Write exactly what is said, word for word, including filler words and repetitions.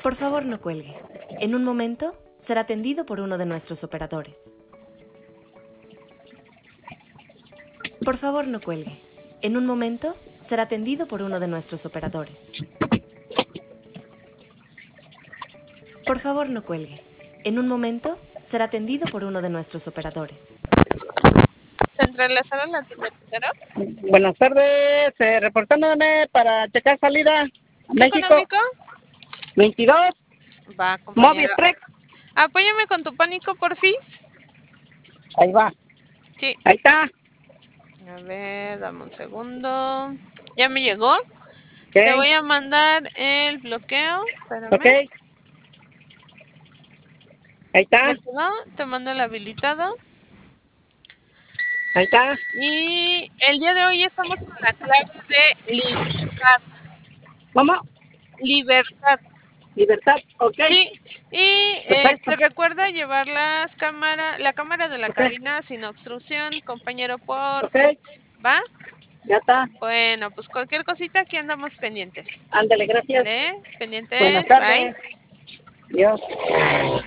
Por favor, no cuelgue. En un momento será atendido por uno de nuestros operadores. Por favor, no cuelgue. En un momento será atendido por uno de nuestros operadores. Por favor, no cuelgue. En un momento será atendido por uno de nuestros operadores. Central La Sala Latinoamericana. Buenas tardes, eh, reportándome para checar salida a ¿Qué México. económico? veintidós, Va, compañero. Movistrek. Apóyame con tu pánico, porfis. Ahí va. Sí. Ahí está. A ver, dame un segundo. Ya me llegó. Okay. Te voy a mandar el bloqueo. Espérame. Ok. Ahí está. Te mando el habilitado. Ahí está. Y el día de hoy estamos con la clave de libertad. ¿Cómo? Libertad. Libertad, ok. Sí, y este, recuerda llevar las cámara, la cámara de la okay. cabina sin obstrucción, compañero, por okay. ¿Va? Ya está. Bueno, pues cualquier cosita aquí andamos pendientes. Ándale, gracias. ¿Vale? Pendientes. Buenas tardes. Bye. Adiós.